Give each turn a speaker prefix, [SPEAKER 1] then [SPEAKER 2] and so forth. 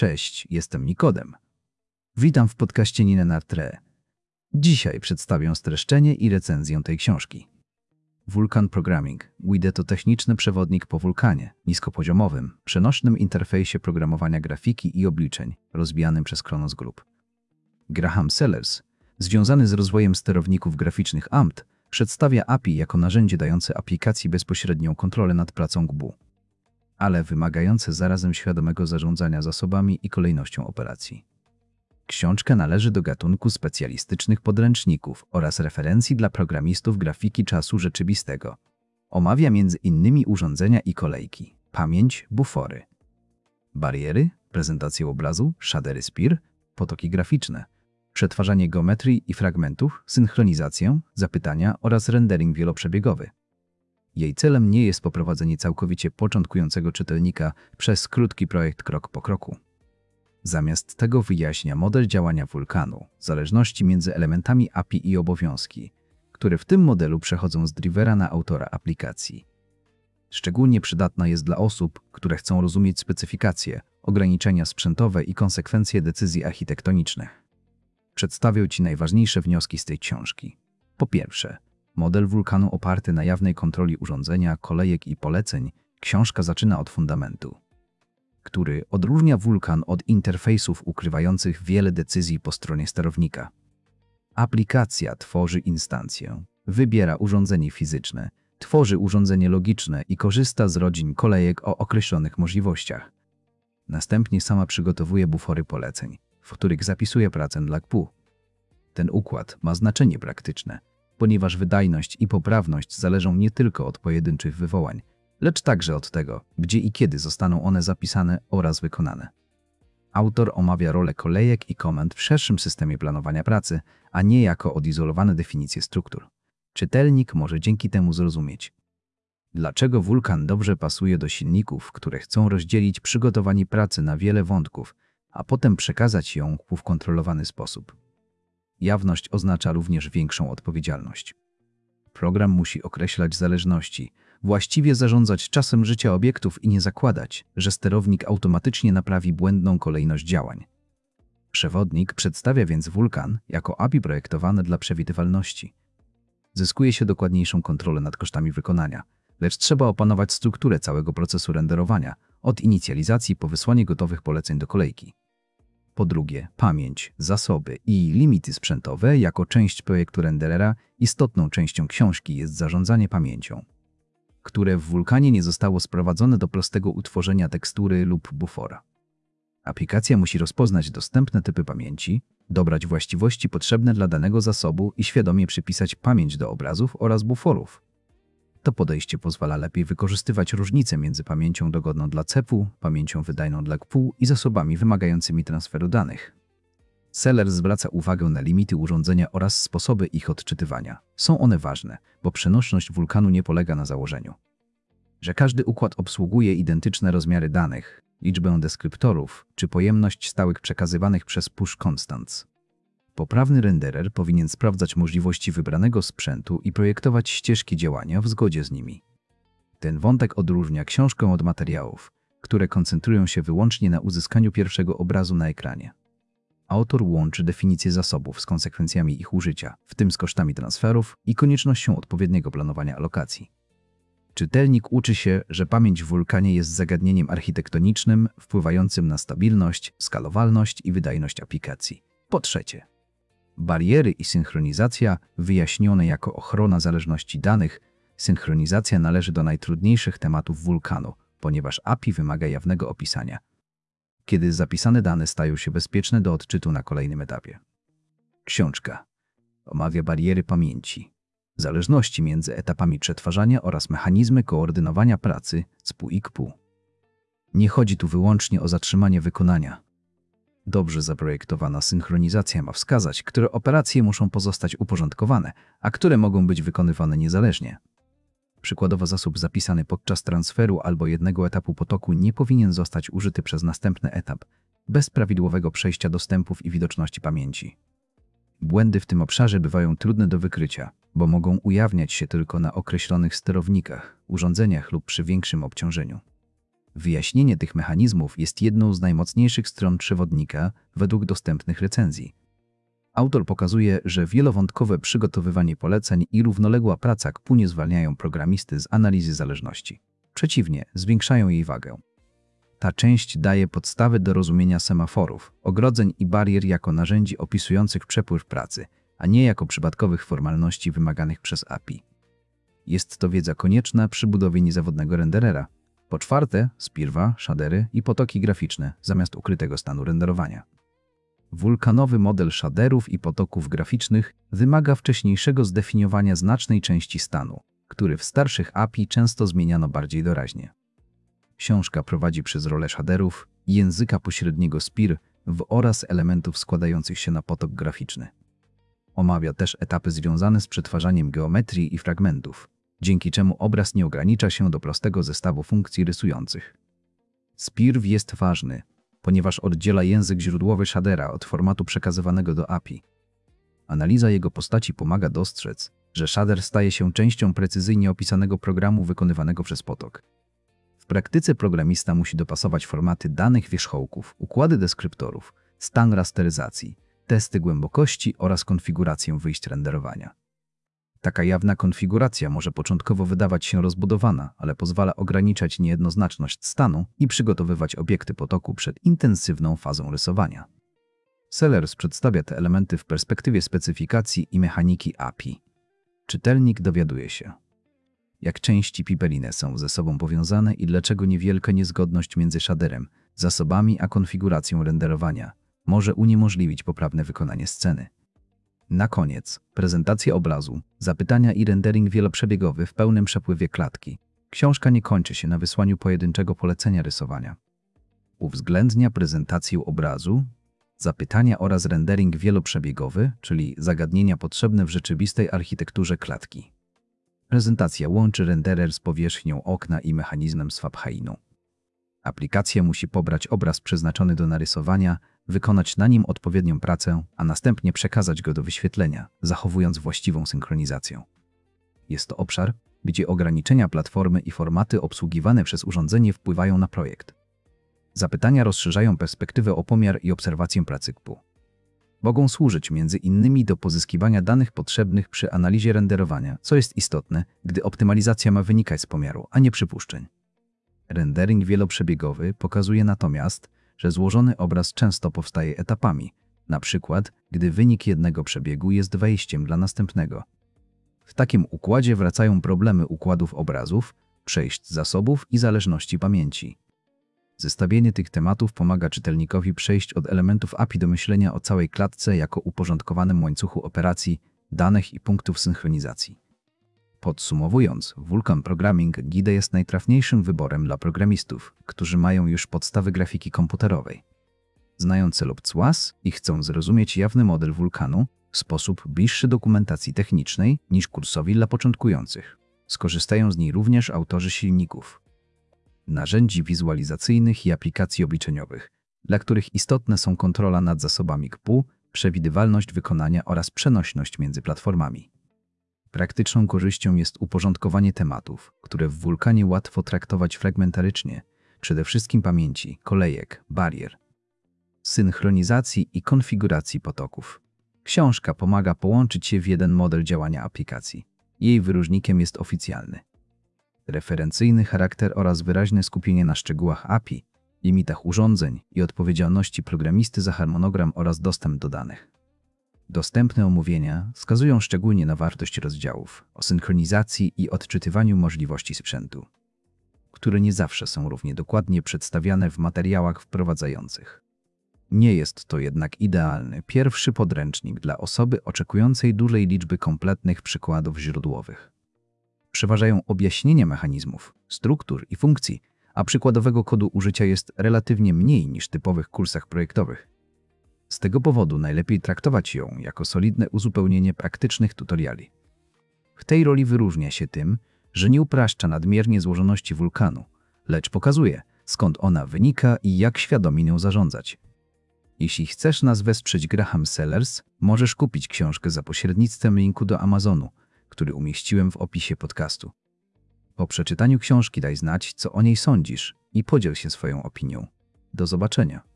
[SPEAKER 1] Cześć, jestem Nikodem. Witam w podcaście Ninenartre. Dzisiaj przedstawię streszczenie i recenzję tej książki. Vulkan Programming WIDE to techniczny przewodnik po Vulkanie, niskopoziomowym, przenośnym interfejsie programowania grafiki i obliczeń, rozwijanym przez Khronos Group. Graham Sellers, związany z rozwojem sterowników graficznych AMD, przedstawia API jako narzędzie dające aplikacji bezpośrednią kontrolę nad pracą GPU, ale wymagające zarazem świadomego zarządzania zasobami i kolejnością operacji. Książka należy do gatunku specjalistycznych podręczników oraz referencji dla programistów grafiki czasu rzeczywistego. Omawia m.in. urządzenia i kolejki, pamięć, bufory, bariery, prezentację obrazu, shadery SPIR, potoki graficzne, przetwarzanie geometrii i fragmentów, synchronizację, zapytania oraz rendering wieloprzebiegowy. Jej celem nie jest poprowadzenie całkowicie początkującego czytelnika przez krótki projekt krok po kroku. Zamiast tego wyjaśnia model działania Vulkanu, zależności między elementami API i obowiązki, które w tym modelu przechodzą z drivera na autora aplikacji. Szczególnie przydatna jest dla osób, które chcą rozumieć specyfikacje, ograniczenia sprzętowe i konsekwencje decyzji architektonicznych. Przedstawię Ci najważniejsze wnioski z tej książki. Po pierwsze, model Vulkanu oparty na jawnej kontroli urządzenia, kolejek i poleceń. Książka zaczyna od fundamentu, który odróżnia Vulkan od interfejsów ukrywających wiele decyzji po stronie sterownika. Aplikacja tworzy instancję, wybiera urządzenie fizyczne, tworzy urządzenie logiczne i korzysta z rodzin kolejek o określonych możliwościach. Następnie sama przygotowuje bufory poleceń, w których zapisuje pracę dla GPU. Ten układ ma znaczenie praktyczne, ponieważ wydajność i poprawność zależą nie tylko od pojedynczych wywołań, lecz także od tego, gdzie i kiedy zostaną one zapisane oraz wykonane. Autor omawia rolę kolejek i komend w szerszym systemie planowania pracy, a nie jako odizolowane definicje struktur. Czytelnik może dzięki temu zrozumieć, dlaczego Vulkan dobrze pasuje do silników, które chcą rozdzielić przygotowanie pracy na wiele wątków, a potem przekazać ją w kontrolowany sposób. Jawność oznacza również większą odpowiedzialność. Program musi określać zależności, właściwie zarządzać czasem życia obiektów i nie zakładać, że sterownik automatycznie naprawi błędną kolejność działań. Przewodnik przedstawia więc Vulkan jako API projektowane dla przewidywalności. Zyskuje się dokładniejszą kontrolę nad kosztami wykonania, lecz trzeba opanować strukturę całego procesu renderowania, od inicjalizacji po wysłanie gotowych poleceń do kolejki. Po drugie, pamięć, zasoby i limity sprzętowe jako część projektu renderera. Istotną częścią książki jest zarządzanie pamięcią, które w Vulkanie nie zostało sprowadzone do prostego utworzenia tekstury lub bufora. Aplikacja musi rozpoznać dostępne typy pamięci, dobrać właściwości potrzebne dla danego zasobu i świadomie przypisać pamięć do obrazów oraz buforów. To podejście pozwala lepiej wykorzystywać różnice między pamięcią dogodną dla CPU, pamięcią wydajną dla GPU i zasobami wymagającymi transferu danych. Sellers zwraca uwagę na limity urządzenia oraz sposoby ich odczytywania. Są one ważne, bo przenośność Vulkanu nie polega na założeniu, że każdy układ obsługuje identyczne rozmiary danych, liczbę deskryptorów czy pojemność stałych przekazywanych przez push constants. Poprawny renderer powinien sprawdzać możliwości wybranego sprzętu i projektować ścieżki działania w zgodzie z nimi. Ten wątek odróżnia książkę od materiałów, które koncentrują się wyłącznie na uzyskaniu pierwszego obrazu na ekranie. Autor łączy definicję zasobów z konsekwencjami ich użycia, w tym z kosztami transferów i koniecznością odpowiedniego planowania alokacji. Czytelnik uczy się, że pamięć w Vulkanie jest zagadnieniem architektonicznym wpływającym na stabilność, skalowalność i wydajność aplikacji. Po trzecie, bariery i synchronizacja wyjaśnione jako ochrona zależności danych. Synchronizacja należy do najtrudniejszych tematów Vulkanu, ponieważ API wymaga jawnego opisania, kiedy zapisane dane stają się bezpieczne do odczytu na kolejnym etapie. Książka omawia bariery pamięci, zależności między etapami przetwarzania oraz mechanizmy koordynowania pracy CPU i GPU. Nie chodzi tu wyłącznie o zatrzymanie wykonania. Dobrze zaprojektowana synchronizacja ma wskazać, które operacje muszą pozostać uporządkowane, a które mogą być wykonywane niezależnie. Przykładowo zasób zapisany podczas transferu albo jednego etapu potoku nie powinien zostać użyty przez następny etap, bez prawidłowego przejścia dostępów i widoczności pamięci. Błędy w tym obszarze bywają trudne do wykrycia, bo mogą ujawniać się tylko na określonych sterownikach, urządzeniach lub przy większym obciążeniu. Wyjaśnienie tych mechanizmów jest jedną z najmocniejszych stron przewodnika według dostępnych recenzji. Autor pokazuje, że wielowątkowe przygotowywanie poleceń i równoległa praca KPU nie zwalniają programisty z analizy zależności. Przeciwnie, zwiększają jej wagę. Ta część daje podstawy do rozumienia semaforów, ogrodzeń i barier jako narzędzi opisujących przepływ pracy, a nie jako przypadkowych formalności wymaganych przez API. Jest to wiedza konieczna przy budowie niezawodnego renderera. Po czwarte, spirwa, shadery i potoki graficzne zamiast ukrytego stanu renderowania. Wulkanowy model shaderów i potoków graficznych wymaga wcześniejszego zdefiniowania znacznej części stanu, który w starszych API często zmieniano bardziej doraźnie. Książka prowadzi przez rolę shaderów i języka pośredniego SPIR oraz elementów składających się na potok graficzny. Omawia też etapy związane z przetwarzaniem geometrii i fragmentów, dzięki czemu obraz nie ogranicza się do prostego zestawu funkcji rysujących. SPIR jest ważny, ponieważ oddziela język źródłowy shadera od formatu przekazywanego do API. Analiza jego postaci pomaga dostrzec, że shader staje się częścią precyzyjnie opisanego programu wykonywanego przez potok. W praktyce programista musi dopasować formaty danych wierzchołków, układy deskryptorów, stan rasteryzacji, testy głębokości oraz konfigurację wyjść renderowania. Taka jawna konfiguracja może początkowo wydawać się rozbudowana, ale pozwala ograniczać niejednoznaczność stanu i przygotowywać obiekty potoku przed intensywną fazą rysowania. Sellers przedstawia te elementy w perspektywie specyfikacji i mechaniki API. Czytelnik dowiaduje się, jak części pipeline są ze sobą powiązane i dlaczego niewielka niezgodność między shaderem, zasobami a konfiguracją renderowania może uniemożliwić poprawne wykonanie sceny. Na koniec, prezentacja obrazu, zapytania i rendering wieloprzebiegowy w pełnym przepływie klatki. Książka nie kończy się na wysłaniu pojedynczego polecenia rysowania. Uwzględnia prezentację obrazu, zapytania oraz rendering wieloprzebiegowy, czyli zagadnienia potrzebne w rzeczywistej architekturze klatki. Prezentacja łączy renderer z powierzchnią okna i mechanizmem swap-hainu. Aplikacja musi pobrać obraz przeznaczony do narysowania, wykonać na nim odpowiednią pracę, a następnie przekazać go do wyświetlenia, zachowując właściwą synchronizację. Jest to obszar, gdzie ograniczenia platformy i formaty obsługiwane przez urządzenie wpływają na projekt. Zapytania rozszerzają perspektywę o pomiar i obserwację pracy KPU. Mogą służyć m.in. do pozyskiwania danych potrzebnych przy analizie renderowania, co jest istotne, gdy optymalizacja ma wynikać z pomiaru, a nie przypuszczeń. Rendering wieloprzebiegowy pokazuje natomiast, że złożony obraz często powstaje etapami, na przykład gdy wynik jednego przebiegu jest wejściem dla następnego. W takim układzie wracają problemy układów obrazów, przejść zasobów i zależności pamięci. Zestawienie tych tematów pomaga czytelnikowi przejść od elementów API do myślenia o całej klatce jako uporządkowanym łańcuchu operacji, danych i punktów synchronizacji. Podsumowując, Vulkan Programming Guide jest najtrafniejszym wyborem dla programistów, którzy mają już podstawy grafiki komputerowej. Znają cel CWAS i chcą zrozumieć jawny model Vulkanu w sposób bliższy dokumentacji technicznej niż kursowi dla początkujących. Skorzystają z niej również autorzy silników, narzędzi wizualizacyjnych i aplikacji obliczeniowych, dla których istotne są kontrola nad zasobami KPU, przewidywalność wykonania oraz przenośność między platformami. Praktyczną korzyścią jest uporządkowanie tematów, które w Vulkanie łatwo traktować fragmentarycznie, przede wszystkim pamięci, kolejek, barier, synchronizacji i konfiguracji potoków. Książka pomaga połączyć je w jeden model działania aplikacji. Jej wyróżnikiem jest oficjalny, referencyjny charakter oraz wyraźne skupienie na szczegółach API, limitach urządzeń i odpowiedzialności programisty za harmonogram oraz dostęp do danych. Dostępne omówienia wskazują szczególnie na wartość rozdziałów o synchronizacji i odczytywaniu możliwości sprzętu, które nie zawsze są równie dokładnie przedstawiane w materiałach wprowadzających. Nie jest to jednak idealny pierwszy podręcznik dla osoby oczekującej dużej liczby kompletnych przykładów źródłowych. Przeważają objaśnienia mechanizmów, struktur i funkcji, a przykładowego kodu użycia jest relatywnie mniej niż w typowych kursach projektowych. Z tego powodu najlepiej traktować ją jako solidne uzupełnienie praktycznych tutoriali. W tej roli wyróżnia się tym, że nie upraszcza nadmiernie złożoności Vulkanu, lecz pokazuje, skąd ona wynika i jak świadomie nią zarządzać. Jeśli chcesz nas wesprzeć Graham Sellers, możesz kupić książkę za pośrednictwem linku do Amazonu, który umieściłem w opisie podcastu. Po przeczytaniu książki daj znać, co o niej sądzisz i podziel się swoją opinią. Do zobaczenia.